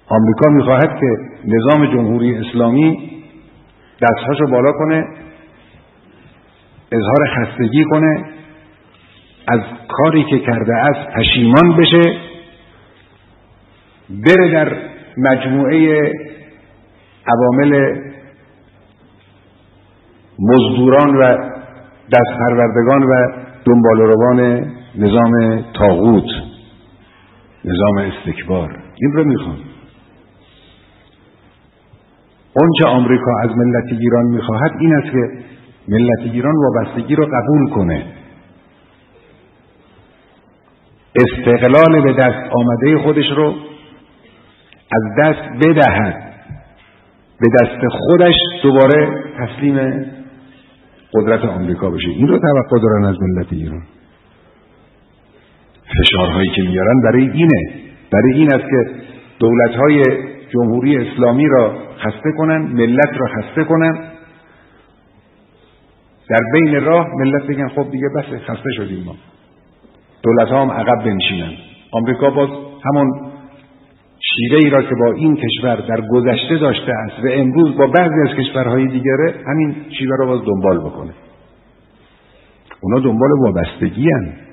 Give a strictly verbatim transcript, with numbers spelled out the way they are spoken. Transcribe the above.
آمریکا میخواهد که نظام جمهوری اسلامی دستهاشو بالا کنه، اظهار خستگی کنه، از کاری که کرده است پشیمان بشه، بره در مجموعه عوامل مزدوران و دستپروردگان و دنباله‌روان نظام طاغوت، نظام استکبار. این رو میخوان. اونچه آمریکا از ملت ایران میخواهد این است که ملت ایران وابستگی رو قبول کنه، استقلال به دست آمده خودش رو از دست بدهد، به دست خودش دوباره تسلیم قدرت آمریکا بشه. این رو توقع دارن از ملت ایران. فشارهایی که میارن برای اینه، برای این است که دولت‌های جمهوری اسلامی را خسته کنن، ملت را خسته کنن، در بین راه ملت بگن خب دیگه بس خسته شدیم ما، دولت‌ها هم عقب بنشینن. آمریکا باز همون شیوه‌ای را که با این کشور در گذشته داشته است و امروز با بعضی از کشورهای دیگره، همین شیوه را باز دنبال بکنه. اونا دنبال وابستگی هستند.